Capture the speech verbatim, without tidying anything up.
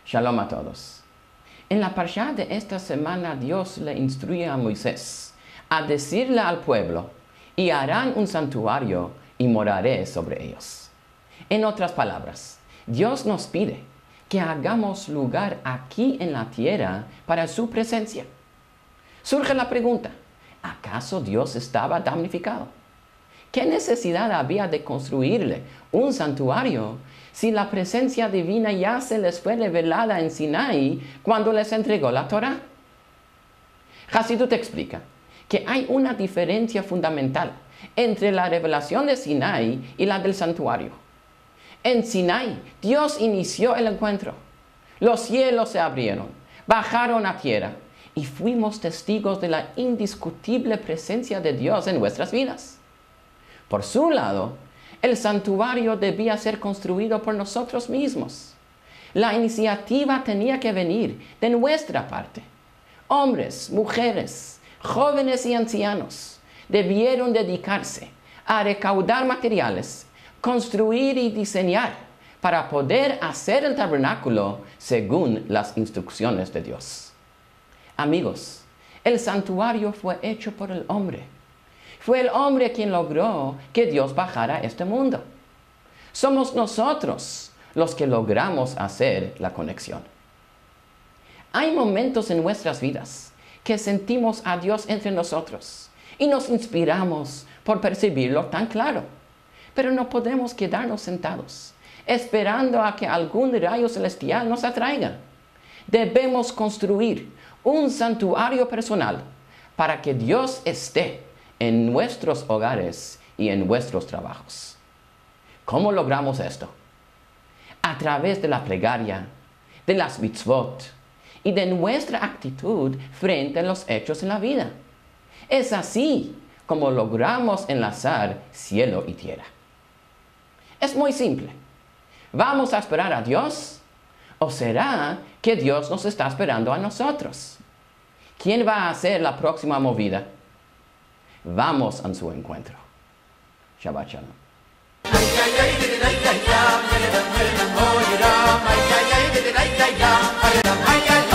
Shalom a todos. En la parsha de esta semana Dios le instruye a Moisés a decirle al pueblo, y harán un santuario y moraré sobre ellos. En otras palabras, Dios nos pide que hagamos lugar aquí en la tierra para su presencia. Surge la pregunta, ¿acaso Dios estaba damnificado? ¿Qué necesidad había de construirle un santuario si la presencia divina ya se les fue revelada en Sinaí cuando les entregó la Torá? Hasidut explica que hay una diferencia fundamental entre la revelación de Sinaí y la del santuario. En Sinaí, Dios inició el encuentro. Los cielos se abrieron, bajaron a tierra y fuimos testigos de la indiscutible presencia de Dios en nuestras vidas. Por su lado, el santuario debía ser construido por nosotros mismos. La iniciativa tenía que venir de nuestra parte. Hombres, mujeres, jóvenes y ancianos debieron dedicarse a recaudar materiales, construir y diseñar para poder hacer el tabernáculo según las instrucciones de Dios. Amigos, el santuario fue hecho por el hombre. Fue el hombre quien logró que Dios bajara a este mundo. Somos nosotros los que logramos hacer la conexión. Hay momentos en nuestras vidas que sentimos a Dios entre nosotros y nos inspiramos por percibirlo tan claro. Pero no podemos quedarnos sentados, esperando a que algún rayo celestial nos atraiga. Debemos construir un santuario personal para que Dios esté en nuestros hogares y en nuestros trabajos. ¿Cómo logramos esto? A través de la plegaria, de las mitzvot y de nuestra actitud frente a los hechos en la vida. Es así como logramos enlazar cielo y tierra. Es muy simple. ¿Vamos a esperar a Dios? ¿O será que Dios nos está esperando a nosotros? ¿Quién va a hacer la próxima movida? Vamos a su encuentro. Shabbat Shalom.